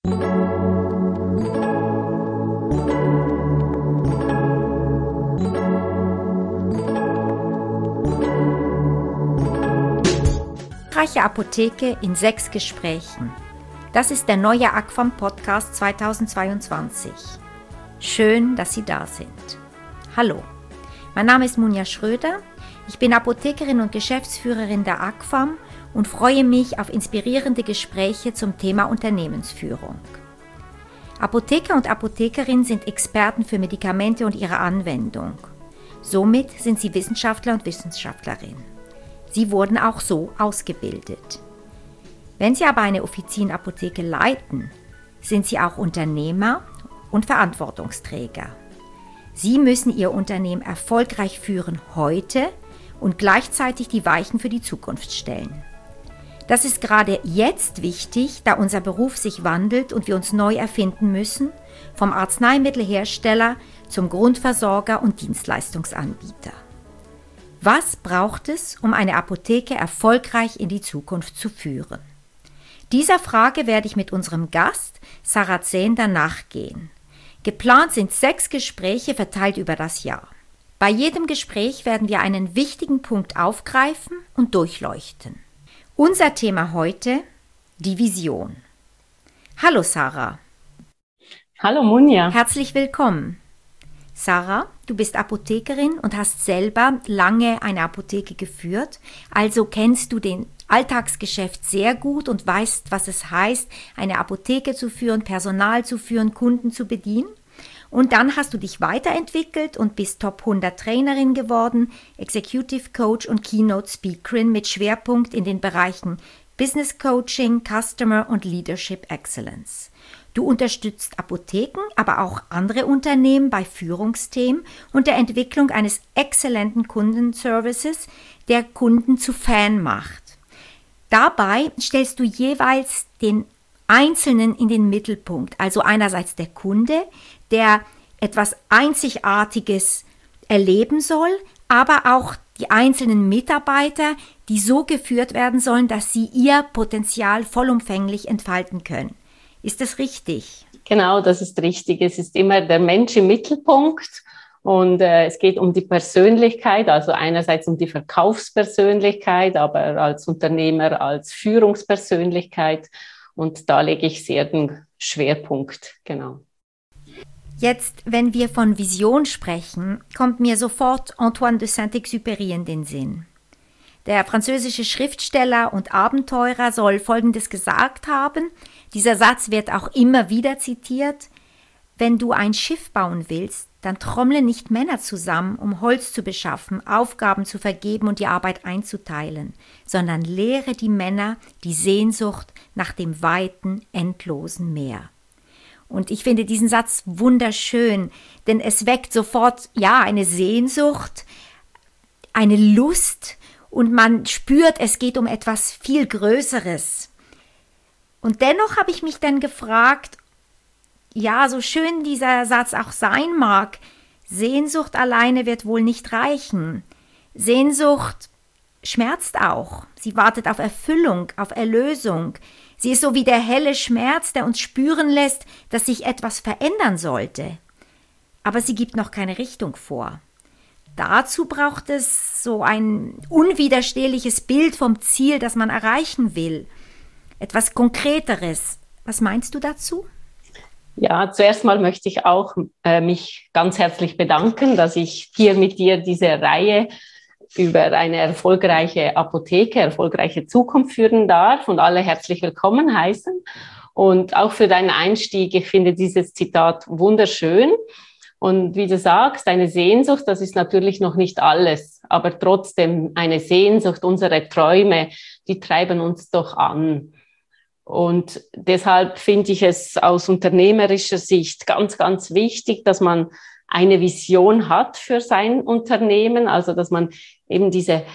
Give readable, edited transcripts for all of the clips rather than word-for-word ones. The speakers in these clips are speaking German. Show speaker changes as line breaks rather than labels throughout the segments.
Erfolgreiche Apotheke in 6 Gesprächen. Das ist der neue ACFAM-Podcast 2022. Schön, dass Sie da sind. Hallo, mein Name ist Munja Schröder. Ich bin Apothekerin und Geschäftsführerin der ACFAM und freue mich auf inspirierende Gespräche zum Thema Unternehmensführung. Apotheker und Apothekerinnen sind Experten für Medikamente und ihre Anwendung. Somit sind sie Wissenschaftler und Wissenschaftlerinnen. Sie wurden auch so ausgebildet. Wenn Sie aber eine Offizienapotheke leiten, sind Sie auch Unternehmer und Verantwortungsträger. Sie müssen Ihr Unternehmen erfolgreich führen heute und gleichzeitig die Weichen für die Zukunft stellen. Das ist gerade jetzt wichtig, da unser Beruf sich wandelt und wir uns neu erfinden müssen, vom Arzneimittelhersteller zum Grundversorger und Dienstleistungsanbieter. Was braucht es, um eine Apotheke erfolgreich in die Zukunft zu führen? Dieser Frage werde ich mit unserem Gast Sarah Zehnder nachgehen. Geplant sind 6 Gespräche verteilt über das Jahr. Bei jedem Gespräch werden wir einen wichtigen Punkt aufgreifen und durchleuchten. Unser Thema heute: die Vision. Hallo Sarah.
Hallo Munja.
Herzlich willkommen. Sarah, du bist Apothekerin und hast selber lange eine Apotheke geführt, also kennst du den Alltagsgeschäft sehr gut und weißt, was es heißt, eine Apotheke zu führen, Personal zu führen, Kunden zu bedienen. Und dann hast du dich weiterentwickelt und bist Top 100 Trainerin geworden, Executive Coach und Keynote Speakerin mit Schwerpunkt in den Bereichen Business Coaching, Customer und Leadership Excellence. Du unterstützt Apotheken, aber auch andere Unternehmen bei Führungsthemen und der Entwicklung eines exzellenten Kundenservices, der Kunden zu Fan macht. Dabei stellst du jeweils den Einzelnen in den Mittelpunkt, also einerseits der Kunde, der etwas Einzigartiges erleben soll, aber auch die einzelnen Mitarbeiter, die so geführt werden sollen, dass sie ihr Potenzial vollumfänglich entfalten können. Ist das richtig?
Genau, das ist richtig. Es ist immer der Mensch im Mittelpunkt und es geht um die Persönlichkeit, also einerseits um die Verkaufspersönlichkeit, aber als Unternehmer, als Führungspersönlichkeit, und da lege ich sehr den Schwerpunkt, genau.
Jetzt, wenn wir von Vision sprechen, kommt mir sofort Antoine de Saint-Exupéry in den Sinn. Der französische Schriftsteller und Abenteurer soll Folgendes gesagt haben. Dieser Satz wird auch immer wieder zitiert: Wenn du ein Schiff bauen willst, dann trommle nicht Männer zusammen, um Holz zu beschaffen, Aufgaben zu vergeben und die Arbeit einzuteilen, sondern lehre die Männer die Sehnsucht nach dem weiten, endlosen Meer. Und ich finde diesen Satz wunderschön, denn es weckt sofort, eine Sehnsucht, eine Lust, und man spürt, es geht um etwas viel Größeres. Und dennoch habe ich mich dann gefragt, so schön dieser Satz auch sein mag, Sehnsucht alleine wird wohl nicht reichen. Sehnsucht schmerzt auch. Sie wartet auf Erfüllung, auf Erlösung. Sie ist so wie der helle Schmerz, der uns spüren lässt, dass sich etwas verändern sollte. Aber sie gibt noch keine Richtung vor. Dazu braucht es so ein unwiderstehliches Bild vom Ziel, das man erreichen will. Etwas Konkreteres. Was meinst du dazu?
Ja, zuerst mal möchte ich auch mich ganz herzlich bedanken, dass ich hier mit dir diese Reihe über eine erfolgreiche Apotheke, erfolgreiche Zukunft führen darf und alle herzlich willkommen heißen. Und auch für deinen Einstieg, ich finde dieses Zitat wunderschön. Und wie du sagst, eine Sehnsucht, das ist natürlich noch nicht alles, aber trotzdem eine Sehnsucht, unsere Träume, die treiben uns doch an. Und deshalb finde ich es aus unternehmerischer Sicht ganz, ganz wichtig, dass man eine Vision hat für sein Unternehmen, also dass man eben diese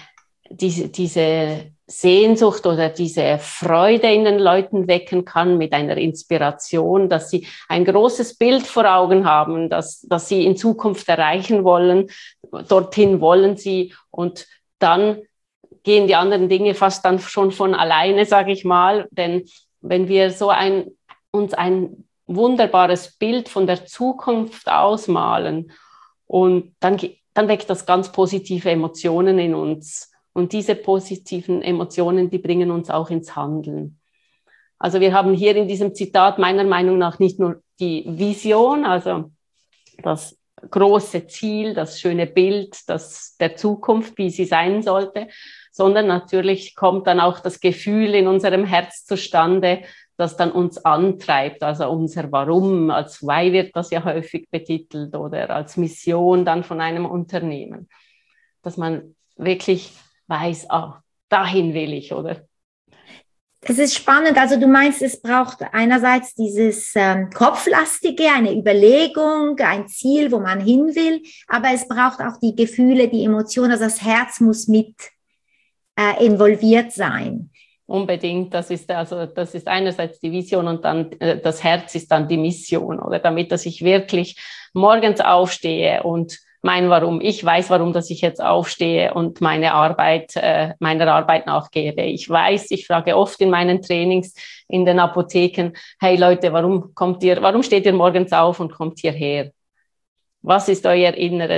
Sehnsucht oder diese Freude in den Leuten wecken kann mit einer Inspiration, dass sie ein großes Bild vor Augen haben, dass sie in Zukunft erreichen wollen, dorthin wollen sie, und dann gehen die anderen Dinge fast dann schon von alleine, sage ich mal, denn wenn wir so ein uns ein wunderbares Bild von der Zukunft ausmalen. Und dann weckt das ganz positive Emotionen in uns. Und diese positiven Emotionen, die bringen uns auch ins Handeln. Also wir haben hier in diesem Zitat meiner Meinung nach nicht nur die Vision, also das große Ziel, das schöne Bild der Zukunft, wie sie sein sollte, sondern natürlich kommt dann auch das Gefühl in unserem Herz zustande, das dann uns antreibt, also unser Warum, als Why wird das ja häufig betitelt oder als Mission dann von einem Unternehmen, dass man wirklich weiß, dahin will ich, oder?
Das ist spannend. Also du meinst, es braucht einerseits dieses Kopflastige, eine Überlegung, ein Ziel, wo man hin will, aber es braucht auch die Gefühle, die Emotionen, also das Herz muss mit involviert sein.
Unbedingt, das ist einerseits die Vision und dann das Herz ist dann die Mission, oder damit, dass ich wirklich morgens aufstehe und mein Warum, ich weiß, warum, dass ich jetzt aufstehe und meiner Arbeit nachgehe. Ich weiß, ich frage oft in meinen Trainings in den Apotheken, hey Leute, warum steht ihr morgens auf und kommt hierher? Was ist euer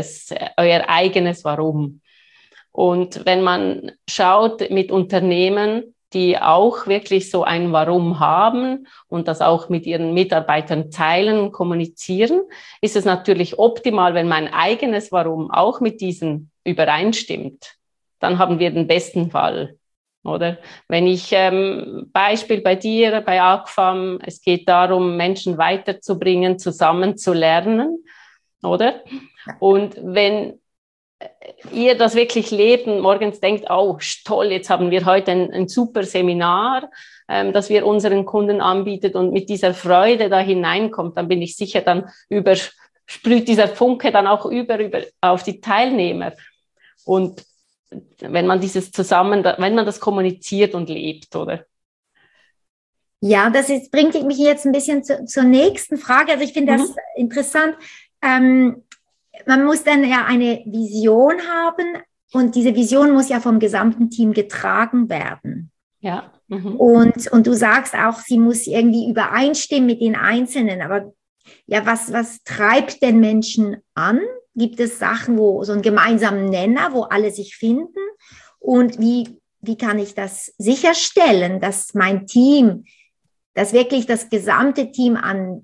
eigenes Warum? Und wenn man schaut mit Unternehmen, die auch wirklich so ein Warum haben und das auch mit ihren Mitarbeitern teilen und kommunizieren, ist es natürlich optimal, wenn mein eigenes Warum auch mit diesen übereinstimmt. Dann haben wir den besten Fall, oder? Wenn ich, Beispiel bei dir, bei AGFAM, es geht darum, Menschen weiterzubringen, zusammen zu lernen, oder? Und wenn ihr das wirklich lebt und morgens denkt, toll, jetzt haben wir heute ein super Seminar, das wir unseren Kunden anbieten und mit dieser Freude da hineinkommt, dann bin ich sicher, dann sprüht dieser Funke dann auch über auf die Teilnehmer. Und wenn man wenn man das kommuniziert und lebt, oder?
Ja, bringt mich jetzt ein bisschen zur nächsten Frage. Also ich finde das interessant. Man muss dann ja eine Vision haben und diese Vision muss ja vom gesamten Team getragen werden.
Ja.
Und du sagst auch, sie muss irgendwie übereinstimmen mit den Einzelnen. Aber ja, was treibt den Menschen an? Gibt es Sachen, so einen gemeinsamen Nenner, wo alle sich finden? Und wie kann ich das sicherstellen, dass mein Team, dass wirklich das gesamte Team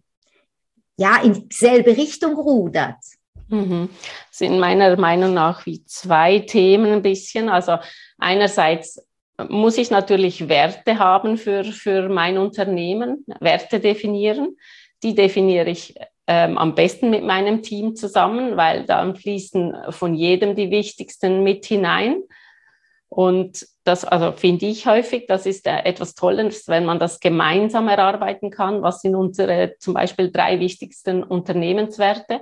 in dieselbe Richtung rudert?
Das sind meiner Meinung nach wie zwei Themen ein bisschen. Also einerseits muss ich natürlich Werte haben für mein Unternehmen, Werte definieren. Die definiere ich am besten mit meinem Team zusammen, weil dann fließen von jedem die wichtigsten mit hinein. Und das finde ich häufig, das ist etwas Tolles, wenn man das gemeinsam erarbeiten kann. Was sind unsere zum Beispiel 3 wichtigsten Unternehmenswerte?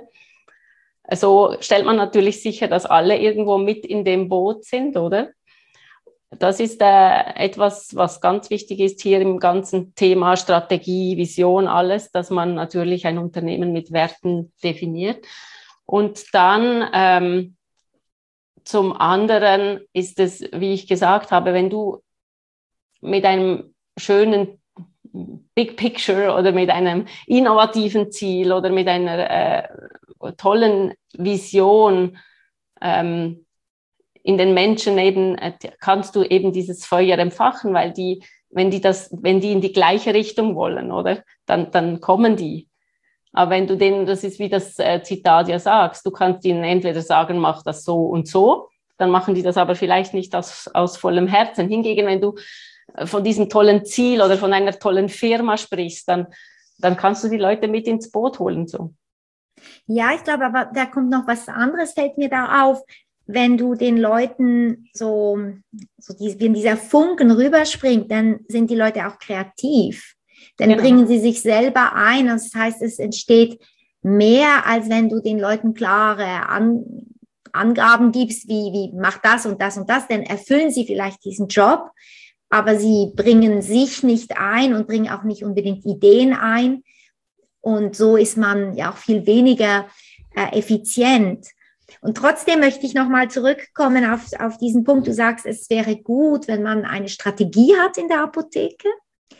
So stellt man natürlich sicher, dass alle irgendwo mit in dem Boot sind, oder? Das ist etwas, was ganz wichtig ist hier im ganzen Thema Strategie, Vision, alles, dass man natürlich ein Unternehmen mit Werten definiert. Und dann zum anderen ist es, wie ich gesagt habe, wenn du mit einem schönen Big Picture oder mit einem innovativen Ziel oder mit einer tollen Vision in den Menschen eben, kannst du eben dieses Feuer entfachen, weil wenn die in die gleiche Richtung wollen, oder? Dann kommen die. Aber wenn du denen, das ist wie das Zitat ja sagst, du kannst ihnen entweder sagen, mach das so und so, dann machen die das aber vielleicht nicht aus vollem Herzen. Hingegen, wenn du von diesem tollen Ziel oder von einer tollen Firma sprichst, dann kannst du die Leute mit ins Boot holen, so.
Ja, ich glaube, aber da kommt noch was anderes, fällt mir da auf. Wenn du den Leuten wenn dieser Funken rüberspringt, dann sind die Leute auch kreativ. Dann bringen sie sich selber ein. Das heißt, es entsteht mehr, als wenn du den Leuten klare Angaben gibst, wie mach das und das und das. Dann erfüllen sie vielleicht diesen Job, aber sie bringen sich nicht ein und bringen auch nicht unbedingt Ideen ein. Und so ist man ja auch viel weniger effizient. Und trotzdem möchte ich nochmal zurückkommen auf diesen Punkt. Du sagst, es wäre gut, wenn man eine Strategie hat in der Apotheke.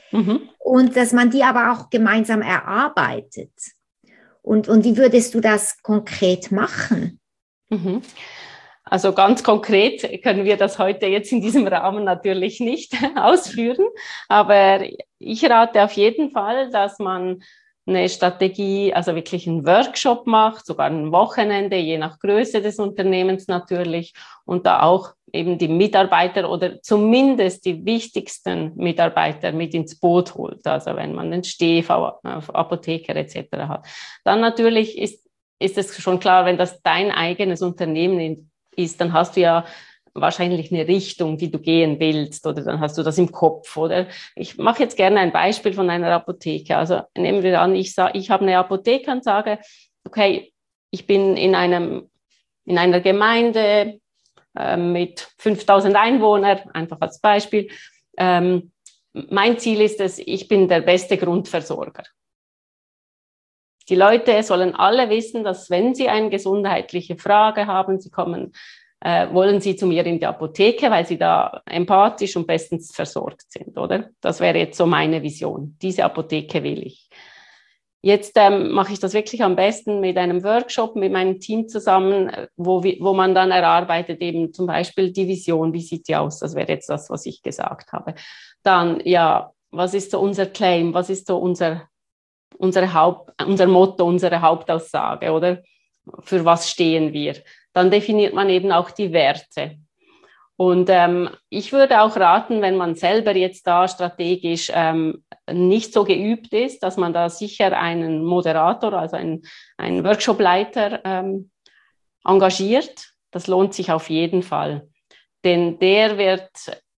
Und dass man die aber auch gemeinsam erarbeitet. Und wie würdest du das konkret machen?
Also ganz konkret können wir das heute jetzt in diesem Rahmen natürlich nicht ausführen, aber ich rate auf jeden Fall, dass man eine Strategie, also wirklich einen Workshop macht, sogar ein Wochenende, je nach Größe des Unternehmens natürlich, und da auch eben die Mitarbeiter oder zumindest die wichtigsten Mitarbeiter mit ins Boot holt. Also wenn man den Stef, Apotheker etc. hat. Dann natürlich ist es schon klar, wenn das dein eigenes Unternehmen ist, dann hast du ja wahrscheinlich eine Richtung, die du gehen willst, oder dann hast du das im Kopf, oder? Ich mache jetzt gerne ein Beispiel von einer Apotheke. Also nehmen wir an, ich habe eine Apotheke und sage, okay, ich bin in einer Gemeinde mit 5.000 Einwohnern, einfach als Beispiel. Mein Ziel ist es, ich bin der beste Grundversorger. Die Leute sollen alle wissen, dass wenn sie eine gesundheitliche Frage haben, wollen sie zu mir in die Apotheke, weil sie da empathisch und bestens versorgt sind, oder? Das wäre jetzt so meine Vision. Diese Apotheke will ich. Jetzt mache ich das wirklich am besten mit einem Workshop, mit meinem Team zusammen, wo man dann erarbeitet eben zum Beispiel die Vision, wie sieht die aus? Das wäre jetzt das, was ich gesagt habe. Dann, ja, was ist so unser Claim? Was ist so unser Motto, unsere Hauptaussage, oder? Für was stehen wir? Dann definiert man eben auch die Werte. Und ich würde auch raten, wenn man selber jetzt da strategisch nicht so geübt ist, dass man da sicher einen Moderator, also einen Workshopleiter engagiert. Das lohnt sich auf jeden Fall. Denn der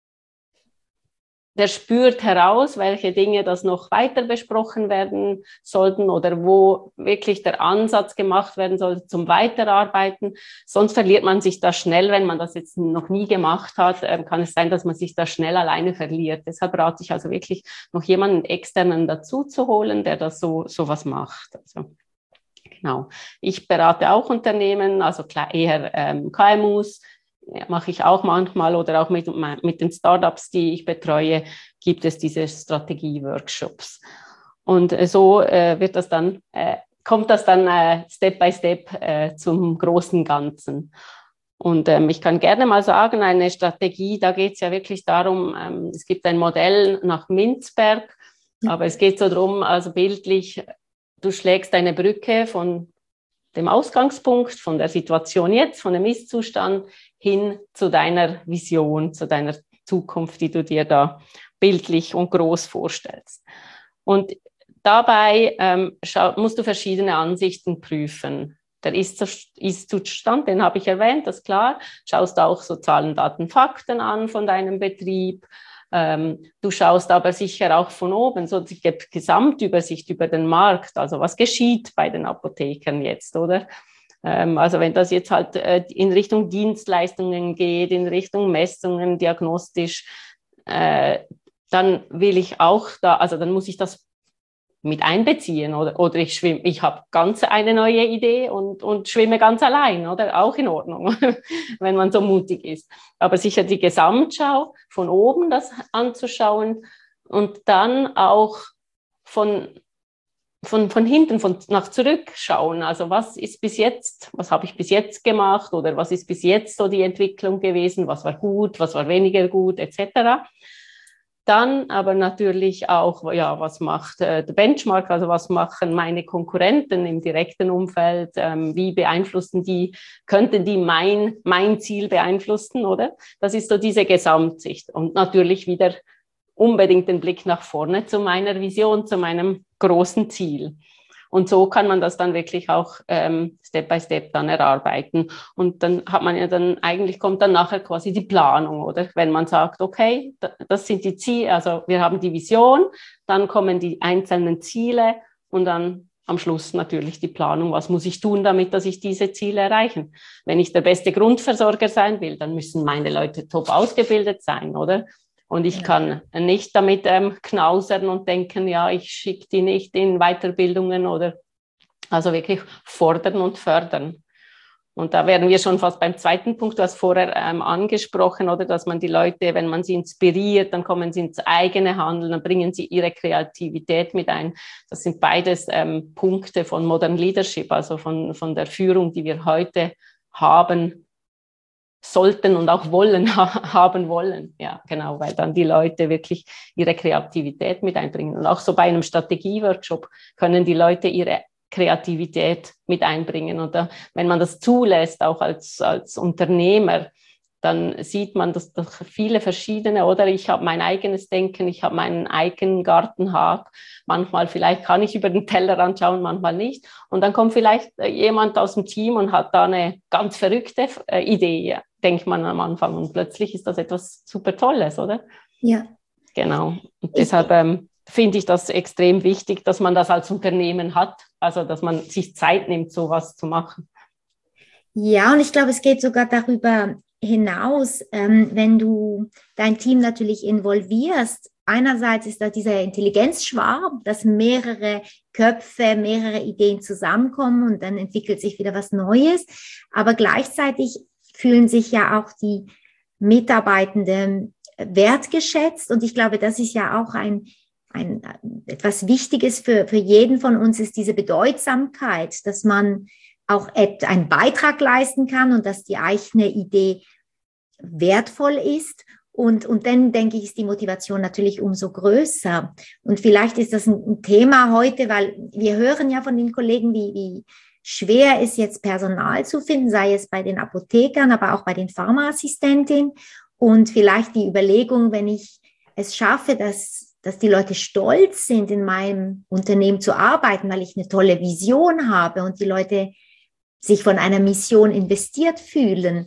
spürt heraus, welche Dinge das noch weiter besprochen werden sollten oder wo wirklich der Ansatz gemacht werden soll zum Weiterarbeiten. Sonst verliert man sich da schnell, wenn man das jetzt noch nie gemacht hat, kann es sein, dass man sich da schnell alleine verliert. Deshalb rate ich also wirklich noch jemanden externen dazu zu holen, der das so was macht. Also, genau. Ich berate auch Unternehmen, also eher KMUs, mache ich auch manchmal, oder auch mit den Startups, die ich betreue, gibt es diese Strategie-Workshops. Und so kommt das dann Step by Step zum großen Ganzen. Und ich kann gerne mal sagen, eine Strategie, da geht es ja wirklich darum, es gibt ein Modell nach Mintzberg, aber es geht so darum, also bildlich, du schlägst eine Brücke von dem Ausgangspunkt, von der Situation jetzt, von dem Ist-Zustand hin zu deiner Vision, zu deiner Zukunft, die du dir da bildlich und groß vorstellst. Und dabei musst du verschiedene Ansichten prüfen. Der Ist-Zustand, den habe ich erwähnt, das ist klar. Schaust auch so Zahlen, Daten, Fakten an von deinem Betrieb. Du schaust aber sicher auch von oben so die Gesamtübersicht über den Markt. Also was geschieht bei den Apothekern jetzt, oder? Also wenn das jetzt halt in Richtung Dienstleistungen geht, in Richtung Messungen, diagnostisch, dann will ich auch dann muss ich das mit einbeziehen, oder ich habe ganz eine neue Idee und schwimme ganz allein, oder? Auch in Ordnung, wenn man so mutig ist. Aber sicher die Gesamtschau von oben das anzuschauen und dann auch von hinten, nach zurück schauen. Also was habe ich bis jetzt gemacht, oder was ist bis jetzt so die Entwicklung gewesen, was war gut, was war weniger gut, etc. Dann aber natürlich auch, ja, was macht der Benchmark, also was machen meine Konkurrenten im direkten Umfeld, wie könnten die mein Ziel beeinflussen, oder? Das ist so diese Gesamtsicht. Und natürlich wieder unbedingt den Blick nach vorne zu meiner Vision, zu meinem großen Ziel. Und so kann man das dann wirklich auch Step by Step dann erarbeiten. Und dann hat man ja kommt dann nachher quasi die Planung, oder? Wenn man sagt, okay, das sind die Ziele, also wir haben die Vision, dann kommen die einzelnen Ziele und dann am Schluss natürlich die Planung, was muss ich tun, dass ich diese Ziele erreiche. Wenn ich der beste Grundversorger sein will, dann müssen meine Leute top ausgebildet sein, oder? Und ich kann nicht damit knausern und denken, ja, ich schicke die nicht in Weiterbildungen, oder also wirklich fordern und fördern. Und da wären wir schon fast beim zweiten Punkt, du hast vorher angesprochen, oder, dass man die Leute, wenn man sie inspiriert, dann kommen sie ins eigene Handeln, dann bringen sie ihre Kreativität mit ein. Das sind beides Punkte von Modern Leadership, also von der Führung, die wir heute haben sollten und auch haben wollen. Ja, genau, weil dann die Leute wirklich ihre Kreativität mit einbringen. Und auch so bei einem Strategieworkshop können die Leute ihre Kreativität mit einbringen. Und wenn man das zulässt, auch als Unternehmer, dann sieht man, dass viele verschiedene, oder ich habe mein eigenes Denken, ich habe meinen eigenen Gartenhag. Manchmal vielleicht kann ich über den Tellerrand schauen, manchmal nicht. Und dann kommt vielleicht jemand aus dem Team und hat da eine ganz verrückte Idee, denkt man am Anfang. Und plötzlich ist das etwas super Tolles, oder?
Ja.
Genau. Und deshalb finde ich das extrem wichtig, dass man das als Unternehmen hat, also dass man sich Zeit nimmt, sowas zu machen.
Ja, und ich glaube, es geht sogar darüber hinaus, wenn du dein Team natürlich involvierst. Einerseits ist da dieser Intelligenzschwarm, dass mehrere Köpfe, mehrere Ideen zusammenkommen und dann entwickelt sich wieder was Neues. Aber gleichzeitig fühlen sich ja auch die Mitarbeitenden wertgeschätzt. Und ich glaube, das ist ja auch etwas Wichtiges für jeden von uns, ist diese Bedeutsamkeit, dass man auch einen Beitrag leisten kann und dass die eigene Idee wertvoll ist. Und dann, denke ich, ist die Motivation natürlich umso größer. Und vielleicht ist das ein Thema heute, weil wir hören ja von den Kollegen, wie schwer ist jetzt Personal zu finden, sei es bei den Apothekern, aber auch bei den Pharmaassistentinnen. Und vielleicht die Überlegung, wenn ich es schaffe, dass die Leute stolz sind, in meinem Unternehmen zu arbeiten, weil ich eine tolle Vision habe und die Leute sich von einer Mission investiert fühlen,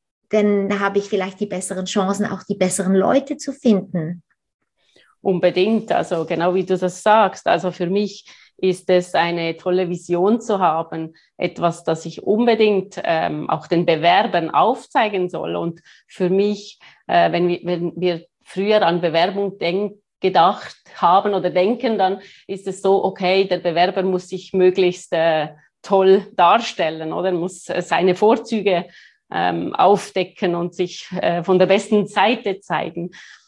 dann habe ich vielleicht die besseren Chancen, auch die besseren Leute zu finden.
Unbedingt, also genau wie du das sagst. Also für mich ist es eine tolle Vision zu haben, etwas, das ich unbedingt auch den Bewerbern aufzeigen soll. Und für mich, wenn wir früher an Bewerbung gedacht haben oder denken, dann ist es so, okay, der Bewerber muss sich möglichst toll darstellen oder muss seine Vorzüge aufdecken und sich von der besten Seite zeigen.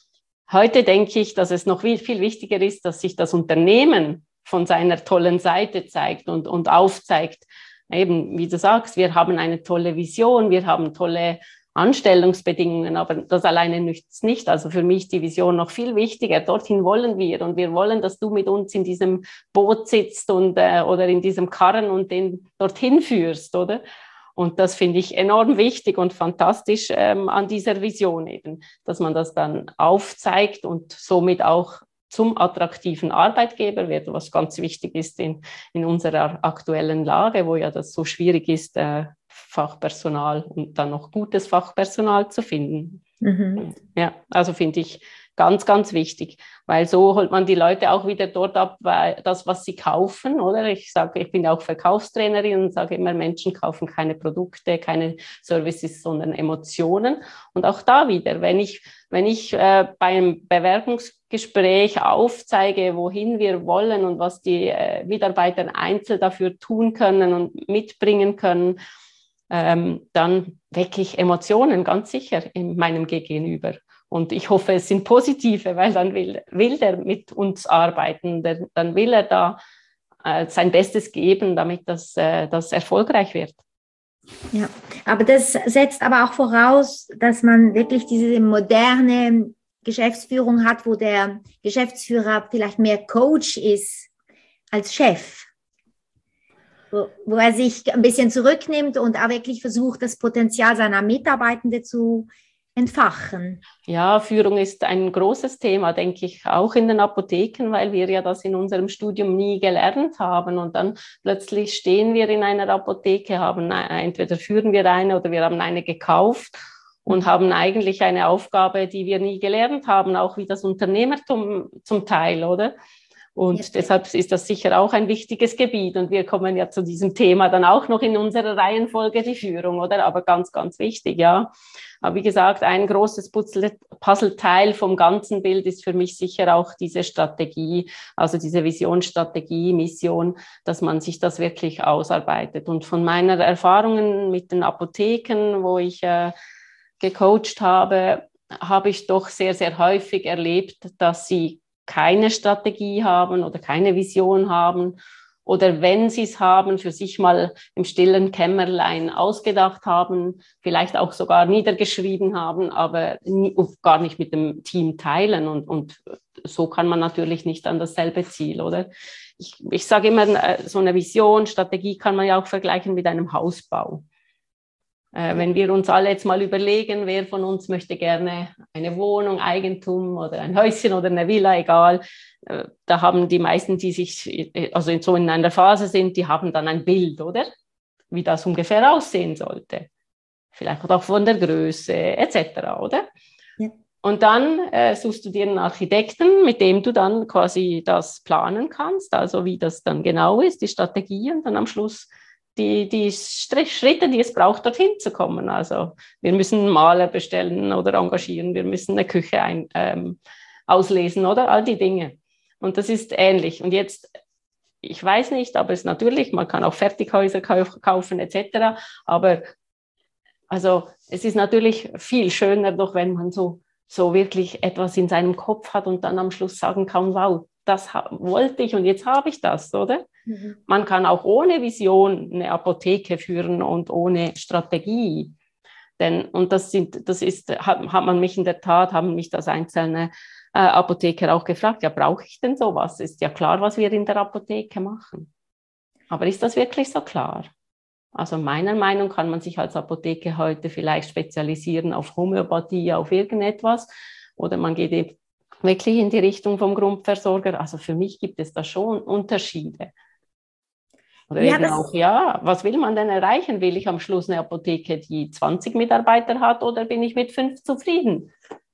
Heute denke ich, dass es noch viel wichtiger ist, dass sich das Unternehmen von seiner tollen Seite zeigt und aufzeigt. Eben, wie du sagst, wir haben eine tolle Vision, wir haben tolle Anstellungsbedingungen, aber das alleine nützt nicht. Also für mich die Vision noch viel wichtiger. Dorthin wollen wir und wir wollen, dass du mit uns in diesem Boot sitzt oder in diesem Karren und den dorthin führst, oder? Und das finde ich enorm wichtig und fantastisch an dieser Vision eben, dass man das dann aufzeigt und somit auch zum attraktiven Arbeitgeber wird, was ganz wichtig ist in unserer aktuellen Lage, wo ja das so schwierig ist, Fachpersonal und dann noch gutes Fachpersonal zu finden. Mhm. Ja, also finde ich ganz, ganz wichtig, weil so holt man die Leute auch wieder dort ab, weil das, was sie kaufen, oder? Ich sage, ich bin auch Verkaufstrainerin und sage immer, Menschen kaufen keine Produkte, keine Services, sondern Emotionen. Und auch da wieder, wenn ich beim Bewerbungsgespräch aufzeige, wohin wir wollen und was die Mitarbeiter einzeln dafür tun können und mitbringen können, dann wecke ich Emotionen ganz sicher in meinem Gegenüber. Und ich hoffe, es sind positive, weil dann will der mit uns arbeiten, dann will er da sein Bestes geben, damit das erfolgreich wird.
Ja, aber das setzt aber auch voraus, dass man wirklich diese moderne Geschäftsführung hat, wo der Geschäftsführer vielleicht mehr Coach ist als Chef. Wo er sich ein bisschen zurücknimmt und auch wirklich versucht, das Potenzial seiner Mitarbeitenden zu entfachen.
Ja, Führung ist ein großes Thema, denke ich, auch in den Apotheken, weil wir ja das in unserem Studium nie gelernt haben. Und dann plötzlich stehen wir in einer Apotheke, entweder führen wir eine oder wir haben eine gekauft und haben eigentlich eine Aufgabe, die wir nie gelernt haben, auch wie das Unternehmertum zum Teil, oder? Und deshalb ist das sicher auch ein wichtiges Gebiet. Und wir kommen ja zu diesem Thema dann auch noch in unserer Reihenfolge, die Führung, oder? Aber ganz, ganz wichtig, ja. Aber wie gesagt, ein großes Puzzleteil vom ganzen Bild ist für mich sicher auch diese Strategie, also diese Vision, Strategie, Mission, dass man sich das wirklich ausarbeitet. Und von meinen Erfahrungen mit den Apotheken, wo ich gecoacht habe, habe ich doch sehr, sehr häufig erlebt, dass sie keine Strategie haben oder keine Vision haben oder wenn sie es haben, für sich mal im stillen Kämmerlein ausgedacht haben, vielleicht auch sogar niedergeschrieben haben, aber gar nicht mit dem Team teilen und so kann man natürlich nicht an dasselbe Ziel, oder? Ich sage immer, so eine Vision, Strategie kann man ja auch vergleichen mit einem Hausbau. Wenn wir uns alle jetzt mal überlegen, wer von uns möchte gerne eine Wohnung, Eigentum oder ein Häuschen oder eine Villa, egal, da haben die meisten, die sich also so in einer Phase sind, die haben dann ein Bild, oder? Wie das ungefähr aussehen sollte. Vielleicht auch von der Größe etc., oder? Ja. Und dann suchst du dir einen Architekten, mit dem du dann quasi das planen kannst, also wie das dann genau ist, die Strategie und dann am Schluss die Schritte, die es braucht, dorthin zu kommen. Also wir müssen einen Maler bestellen oder engagieren, wir müssen eine Küche auslesen oder all die Dinge. Und das ist ähnlich. Und jetzt, ich weiß nicht, aber es ist natürlich, man kann auch Fertighäuser kaufen etc. Aber also es ist natürlich viel schöner, doch wenn man so wirklich etwas in seinem Kopf hat und dann am Schluss sagen kann, wow, das wollte ich und jetzt habe ich das, oder? Mhm. Man kann auch ohne Vision eine Apotheke führen und ohne Strategie. Und hat man mich in der Tat, haben mich das einzelne Apotheker auch gefragt, ja, brauche ich denn sowas? Ist ja klar, was wir in der Apotheke machen. Aber ist das wirklich so klar? Also meiner Meinung nach kann man sich als Apotheke heute vielleicht spezialisieren auf Homöopathie, auf irgendetwas, oder man geht eben wirklich in die Richtung vom Grundversorger. Also für mich gibt es da schon Unterschiede. Oder ja, eben auch, ja, was will man denn erreichen? Will ich am Schluss eine Apotheke, die 20 Mitarbeiter hat, oder bin ich mit 5 zufrieden?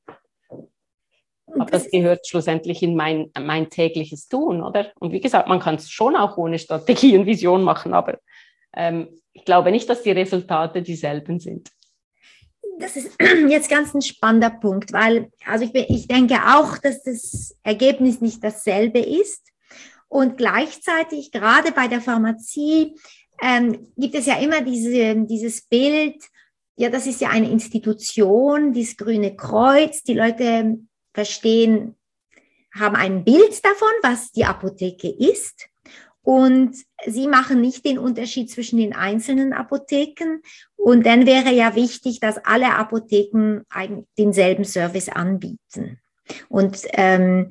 Aber das gehört schlussendlich in mein tägliches Tun, oder? Und wie gesagt, man kann es schon auch ohne Strategie und Vision machen, aber ich glaube nicht, dass die Resultate dieselben sind.
Das ist jetzt ganz ein spannender Punkt, weil also ich denke auch, dass das Ergebnis nicht dasselbe ist. Und gleichzeitig, gerade bei der Pharmazie, gibt es ja immer dieses Bild, ja, das ist ja eine Institution, dieses Grüne Kreuz. Die Leute verstehen, haben ein Bild davon, was die Apotheke ist. Und sie machen nicht den Unterschied zwischen den einzelnen Apotheken. Und dann wäre ja wichtig, dass alle Apotheken denselben Service anbieten. Und wenn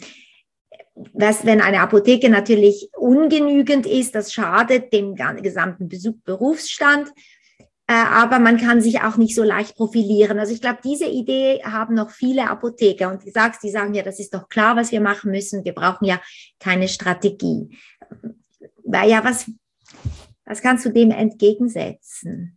eine Apotheke natürlich ungenügend ist, das schadet dem gesamten Berufsstand. Aber man kann sich auch nicht so leicht profilieren. Also ich glaube, diese Idee haben noch viele Apotheker. Und die sagen ja, das ist doch klar, was wir machen müssen. Wir brauchen ja keine Strategie. Ja, was kannst du dem entgegensetzen?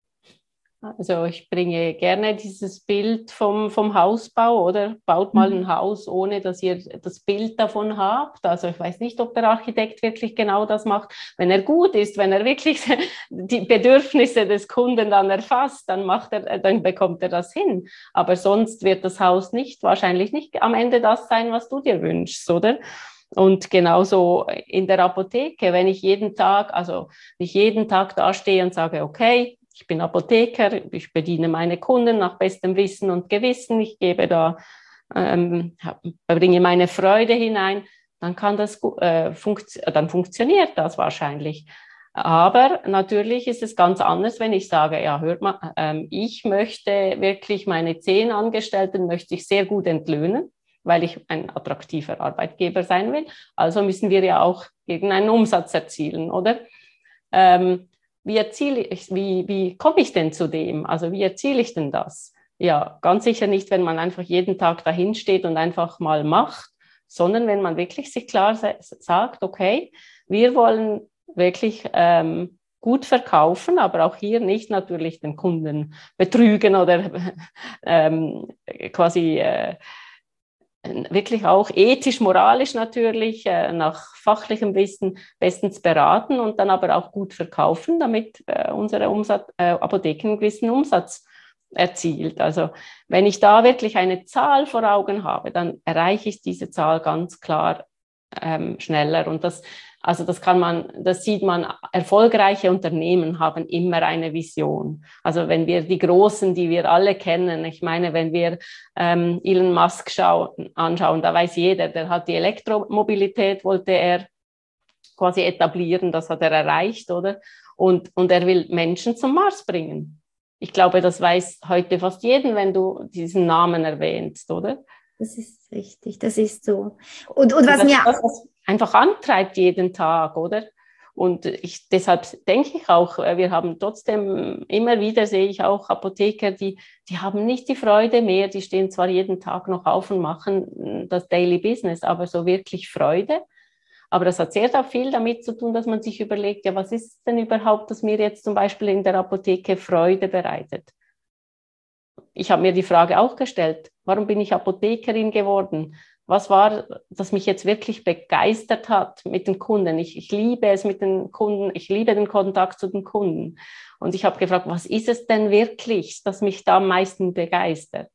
Also ich bringe gerne dieses Bild vom Hausbau, oder? Baut mal ein Haus, ohne dass ihr das Bild davon habt. Also ich weiß nicht, ob der Architekt wirklich genau das macht. Wenn er gut ist, wenn er wirklich die Bedürfnisse des Kunden dann erfasst, dann bekommt er das hin. Aber sonst wird das Haus wahrscheinlich nicht am Ende das sein, was du dir wünschst, oder? Und genauso in der Apotheke, wenn ich jeden Tag dastehe und sage, okay, ich bin Apotheker, ich bediene meine Kunden nach bestem Wissen und Gewissen, ich gebe da, bringe meine Freude hinein, dann kann das dann funktioniert das wahrscheinlich. Aber natürlich ist es ganz anders, wenn ich sage, ja, hört mal, ich möchte wirklich meine 10 Angestellten möchte ich sehr gut entlöhnen, weil ich ein attraktiver Arbeitgeber sein will. Also müssen wir ja auch irgendeinen Umsatz erzielen, oder? Wie komme ich denn zu dem? Also wie erziele ich denn das? Ja, ganz sicher nicht, wenn man einfach jeden Tag dahin steht und einfach mal macht, sondern wenn man wirklich sich klar sagt, okay, wir wollen wirklich gut verkaufen, aber auch hier nicht natürlich den Kunden betrügen oder quasi wirklich auch ethisch, moralisch natürlich, nach fachlichem Wissen bestens beraten und dann aber auch gut verkaufen, damit unsere Apotheken einen gewissen Umsatz erzielt. Also wenn ich da wirklich eine Zahl vor Augen habe, dann erreiche ich diese Zahl ganz klar schneller. Und das sieht man, erfolgreiche Unternehmen haben immer eine Vision. Also wenn wir die Großen, die wir alle kennen, ich meine, wenn wir Elon Musk anschauen, da weiß jeder, der hat die Elektromobilität, wollte er quasi etablieren, das hat er erreicht, oder? Und er will Menschen zum Mars bringen. Ich glaube, das weiß heute fast jeden, wenn du diesen Namen erwähnst, oder?
Das ist richtig, das ist so. Und was mir
was einfach antreibt jeden Tag, oder? Und deshalb denke ich auch, wir haben trotzdem immer wieder, sehe ich auch Apotheker, die haben nicht die Freude mehr, die stehen zwar jeden Tag noch auf und machen das Daily Business, aber so wirklich Freude. Aber das hat sehr viel damit zu tun, dass man sich überlegt, ja, was ist denn überhaupt, das mir jetzt zum Beispiel in der Apotheke Freude bereitet? Ich habe mir die Frage auch gestellt, warum bin ich Apothekerin geworden? Was war, das mich jetzt wirklich begeistert hat mit den Kunden? Ich liebe es mit den Kunden, ich liebe den Kontakt zu den Kunden. Und ich habe gefragt, was ist es denn wirklich, das mich da am meisten begeistert?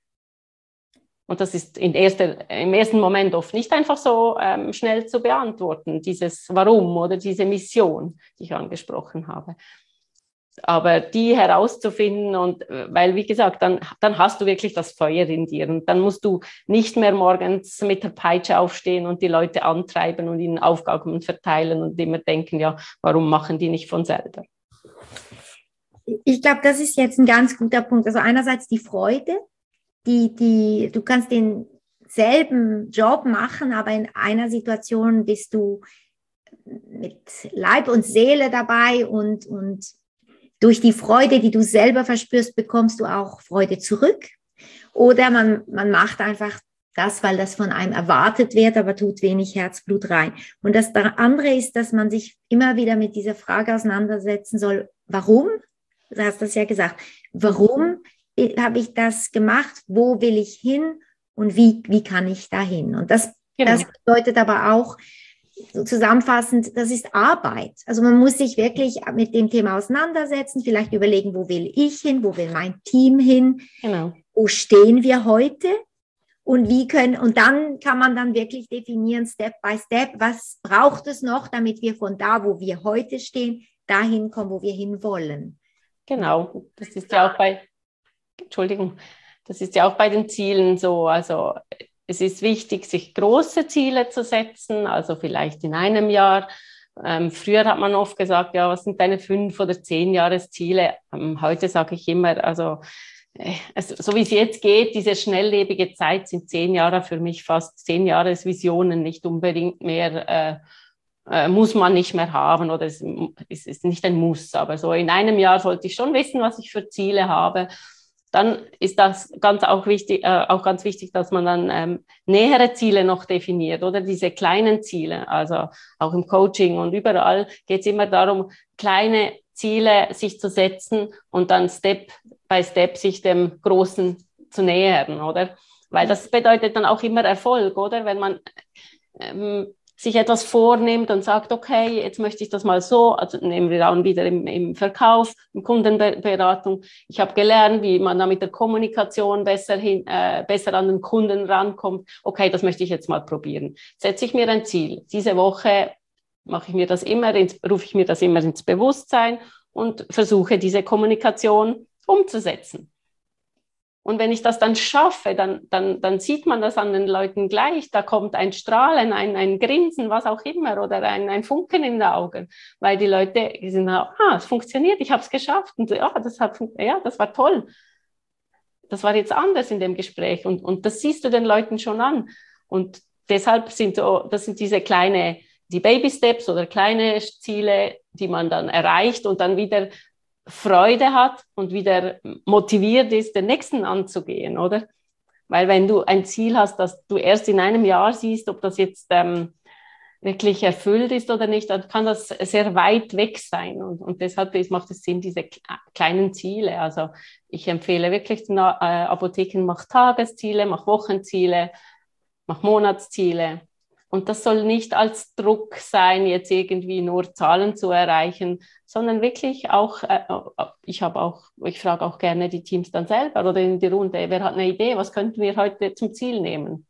Und das ist im ersten Moment oft nicht einfach so schnell zu beantworten, dieses Warum oder diese Mission, die ich angesprochen habe. Aber die herauszufinden und, weil wie gesagt, dann hast du wirklich das Feuer in dir und dann musst du nicht mehr morgens mit der Peitsche aufstehen und die Leute antreiben und ihnen Aufgaben verteilen und immer denken, ja, warum machen die nicht von selber?
Ich glaube, das ist jetzt ein ganz guter Punkt. Also einerseits die Freude, du kannst denselben Job machen, aber in einer Situation bist du mit Leib und Seele dabei und durch die Freude, die du selber verspürst, bekommst du auch Freude zurück. Oder man macht einfach das, weil das von einem erwartet wird, aber tut wenig Herzblut rein. Und das andere ist, dass man sich immer wieder mit dieser Frage auseinandersetzen soll, warum? Du hast das ja gesagt. Warum habe ich das gemacht? Wo will ich hin? Und wie kann ich da hin? Und das bedeutet aber auch, so zusammenfassend, das ist Arbeit. Also man muss sich wirklich mit dem Thema auseinandersetzen, vielleicht überlegen, wo will ich hin, wo will mein Team hin,
genau.
Wo stehen wir heute und und dann kann man dann wirklich definieren, Step by Step, was braucht es noch, damit wir von da, wo wir heute stehen, dahin kommen, wo wir hinwollen.
Genau, das ist ja auch bei den Zielen so, also es ist wichtig, sich große Ziele zu setzen, also vielleicht in einem Jahr. Früher hat man oft gesagt, ja, was sind deine 5 oder 10 Jahresziele? Heute sage ich immer, also so wie es jetzt geht, diese schnelllebige Zeit sind 10 Jahre für mich fast 10 Jahresvisionen, nicht unbedingt mehr, muss man nicht mehr haben oder es ist nicht ein Muss, aber so in einem Jahr sollte ich schon wissen, was ich für Ziele habe. Dann ist das auch ganz wichtig, dass man dann nähere Ziele noch definiert oder diese kleinen Ziele. Also auch im Coaching und überall geht es immer darum, kleine Ziele sich zu setzen und dann Step by Step sich dem Großen zu nähern, oder? Weil das bedeutet dann auch immer Erfolg, oder? Wenn man sich etwas vornimmt und sagt, okay, jetzt möchte ich das mal so, also nehmen wir dann wieder im Verkauf, in Kundenberatung. Ich habe gelernt, wie man da mit der Kommunikation besser an den Kunden rankommt. Okay, das möchte ich jetzt mal probieren. Setze ich mir ein Ziel. Diese Woche rufe ich mir das immer ins Bewusstsein und versuche diese Kommunikation umzusetzen. Und wenn ich das dann schaffe, dann sieht man das an den Leuten gleich. Da kommt ein Strahlen, ein Grinsen, was auch immer, oder ein Funken in den Augen. Weil die Leute sind, es funktioniert, ich habe es geschafft. Und das war toll. Das war jetzt anders in dem Gespräch. Und das siehst du den Leuten schon an. Und deshalb sind diese die Baby-Steps oder kleine Ziele, die man dann erreicht und dann wieder Freude hat und wieder motiviert ist, den nächsten anzugehen, oder? Weil wenn du ein Ziel hast, das du erst in einem Jahr siehst, ob das jetzt wirklich erfüllt ist oder nicht, dann kann das sehr weit weg sein. Und deshalb macht es Sinn, diese kleinen Ziele. Also ich empfehle wirklich den Apotheken, mach Tagesziele, mach Wochenziele, mache Monatsziele. Und das soll nicht als Druck sein, jetzt irgendwie nur Zahlen zu erreichen, sondern wirklich auch, ich frage auch gerne die Teams dann selber oder in die Runde, wer hat eine Idee, was könnten wir heute zum Ziel nehmen?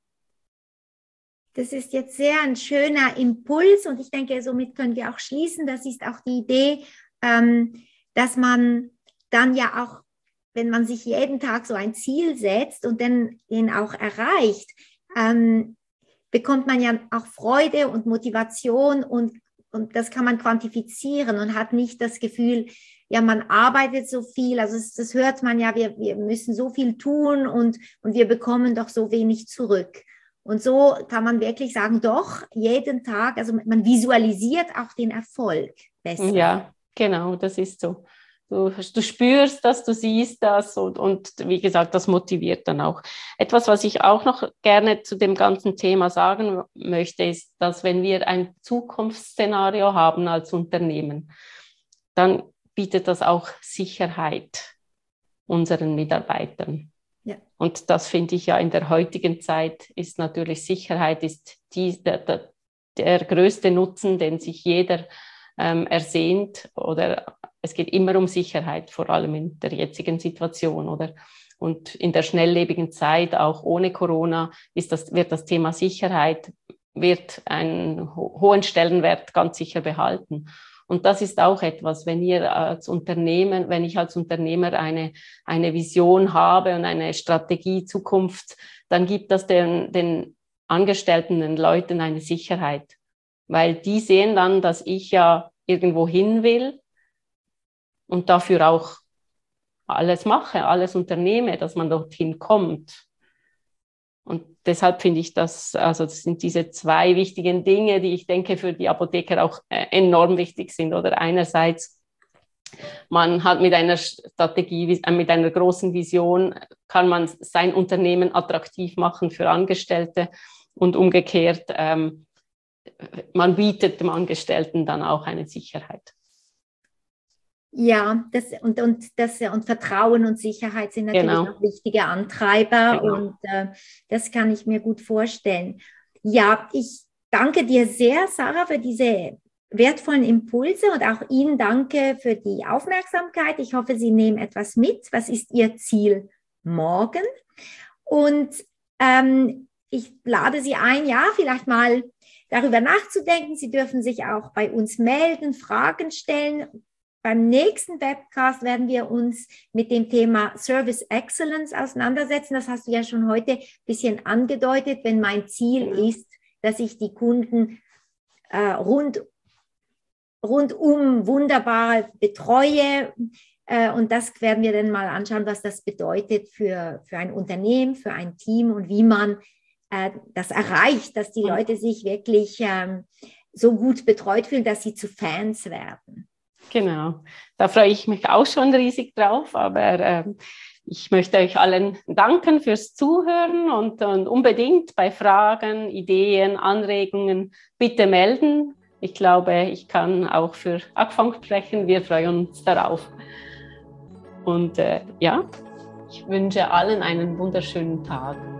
Das ist jetzt sehr ein schöner Impuls und ich denke, somit können wir auch schließen. Das ist auch die Idee, dass man dann ja auch, wenn man sich jeden Tag so ein Ziel setzt und dann den auch erreicht, bekommt man ja auch Freude und Motivation und das kann man quantifizieren und hat nicht das Gefühl, ja, man arbeitet so viel, also das hört man ja, wir müssen so viel tun und wir bekommen doch so wenig zurück. Und so kann man wirklich sagen, doch, jeden Tag, also man visualisiert auch den Erfolg besser.
Ja, genau, das ist so. Du spürst das, du siehst das und wie gesagt, das motiviert dann auch. Etwas, was ich auch noch gerne zu dem ganzen Thema sagen möchte, ist, dass wenn wir ein Zukunftsszenario haben als Unternehmen, dann bietet das auch Sicherheit unseren Mitarbeitern. Ja. Und das finde ich ja in der heutigen Zeit ist natürlich Sicherheit ist der größte Nutzen, den sich jeder ersehnt, oder es geht immer um Sicherheit, vor allem in der jetzigen Situation, oder? Und in der schnelllebigen Zeit, auch ohne Corona, wird das Thema Sicherheit einen hohen Stellenwert ganz sicher behalten. Und das ist auch etwas, wenn ich als Unternehmer eine Vision habe und eine Strategie Zukunft, dann gibt das den Angestellten, den Leuten eine Sicherheit. Weil die sehen dann, dass ich ja irgendwo hin will und dafür auch alles mache, alles unternehme, dass man dorthin kommt. Und deshalb finde ich das sind diese zwei wichtigen Dinge, die ich denke für die Apotheker auch enorm wichtig sind. Oder einerseits, man hat mit einer Strategie, mit einer großen Vision, kann man sein Unternehmen attraktiv machen für Angestellte und umgekehrt, man bietet dem Angestellten dann auch eine Sicherheit.
Ja, und Vertrauen und Sicherheit sind natürlich auch wichtige Antreiber und das kann ich mir gut vorstellen. Ja, ich danke dir sehr, Sarah, für diese wertvollen Impulse und auch Ihnen danke für die Aufmerksamkeit. Ich hoffe, Sie nehmen etwas mit. Was ist Ihr Ziel morgen? Und ich lade Sie ein, ja, vielleicht mal darüber nachzudenken. Sie dürfen sich auch bei uns melden, Fragen stellen. Beim nächsten Webcast werden wir uns mit dem Thema Service Excellence auseinandersetzen. Das hast du ja schon heute ein bisschen angedeutet, wenn mein Ziel ist, dass ich die Kunden rundum wunderbar betreue. Und das werden wir dann mal anschauen, was das bedeutet für ein Unternehmen, für ein Team und wie man das erreicht, dass die Leute sich wirklich so gut betreut fühlen, dass sie zu Fans werden.
Genau, da freue ich mich auch schon riesig drauf, aber ich möchte euch allen danken fürs Zuhören und unbedingt bei Fragen, Ideen, Anregungen bitte melden. Ich glaube, ich kann auch für Akfang sprechen, wir freuen uns darauf. Und ich wünsche allen einen wunderschönen Tag.